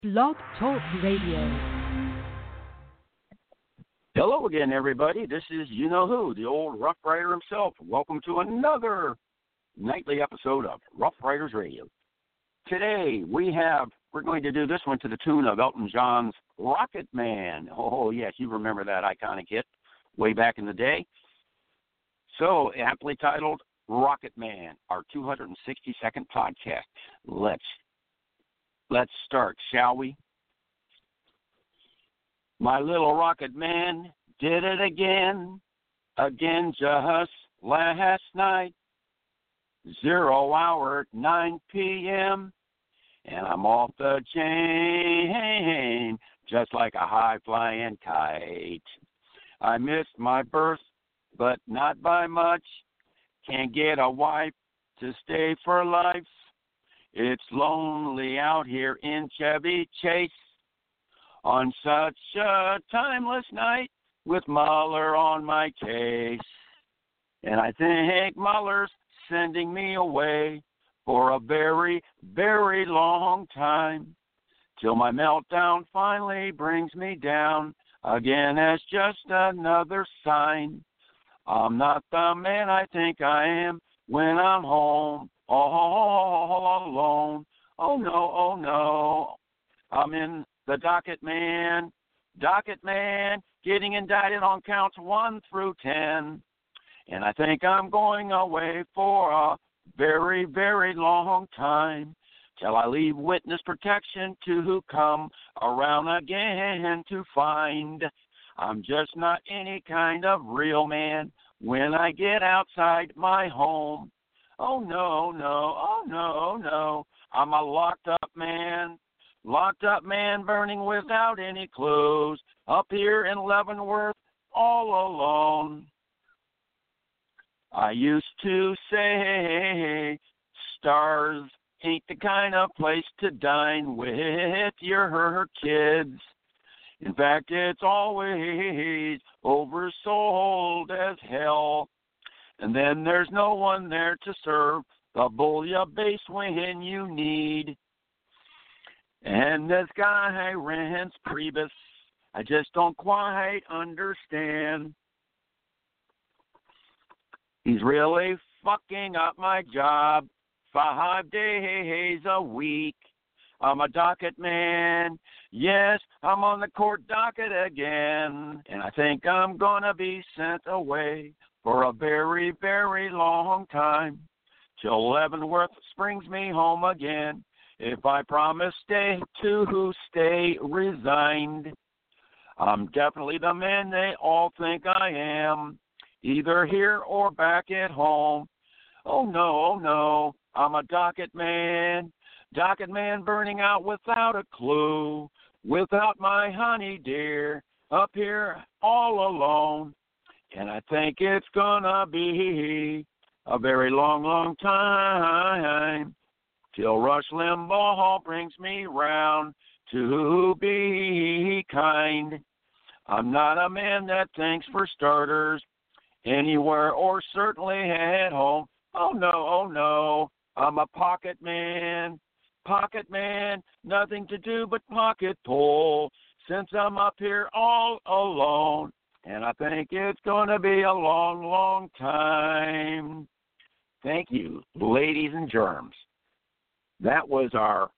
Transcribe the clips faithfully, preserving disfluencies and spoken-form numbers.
Blog Talk Radio. Hello again, everybody. This is You Know Who, the old Rough Rider himself. Welcome to another nightly episode of Rough Riders Radio. Today, we have, we're going to do this one to the tune of Elton John's Rocket Man. Oh, yes, you remember that iconic hit way back in the day. So, aptly titled Rocket Man, our two hundred sixty-second podcast. Let's, let's start, shall we? My little rocket man did it again, again just last night. Zero hour, nine p.m., and I'm off the chain, just like a high-flying kite. I missed my birth, but not by much. Can't get a wife to stay for life. It's lonely out here in Chevy Chase on such a timeless night with Muller on my case. And I think Muller's sending me away for a very, very long time, till my meltdown finally brings me down again as just another sign. I'm not the man I think I am when I'm home all alone. Oh no, oh no, I'm in the docket man, docket man, getting indicted on counts one through ten. And I think I'm going away for a very, very long time, till I leave witness protection to come around again to find I'm just not any kind of real man when I get outside my home. Oh, no, no, oh, no, no, I'm a locked up man, locked up man burning without any clues, up here in Leavenworth all alone. I used to say stars ain't the kind of place to dine with your kids. In fact, it's always oversold as hell. And then there's no one there to serve the bouillabaisse when you need. And this guy rents Priebus. I just don't quite understand. He's really fucking up my job five days a week. I'm a docket man. Yes, I'm on the court docket again. And I think I'm going to be sent away for a very, very long time, till Leavenworth brings me home again. If I promise stay to stay resigned, I'm definitely the man they all think I am, either here or back at home. Oh, no, oh, no, I'm a docket man, docket man burning out without a clue, without my honey dear, up here all alone. And I think it's gonna be a very long, long time till Rush Limbaugh brings me round to be kind. I'm not a man that thinks for starters anywhere or certainly at home. Oh, no, oh, no, I'm a pocket man, pocket man, nothing to do but pocket pull since I'm up here all alone. And I think it's going to be a long, long time. Thank you, ladies and germs. That was our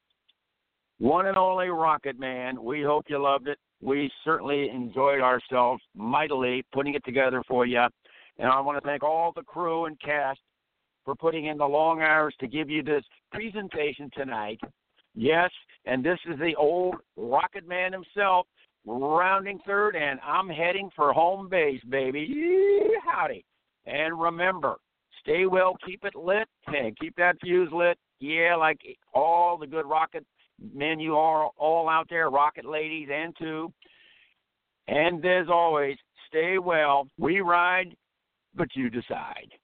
one and only Rocket Man. We hope you loved it. We certainly enjoyed ourselves mightily putting it together for you. And I want to thank all the crew and cast for putting in the long hours to give you this presentation tonight. Yes, and this is the old Rocket Man himself, rounding third, and I'm heading for home base, baby. Yee, howdy. And remember, stay well, keep it lit, and keep that fuse lit. Yeah, like all the good rocket men you are all out there, rocket ladies and too. And as always, stay well. We ride, but you decide.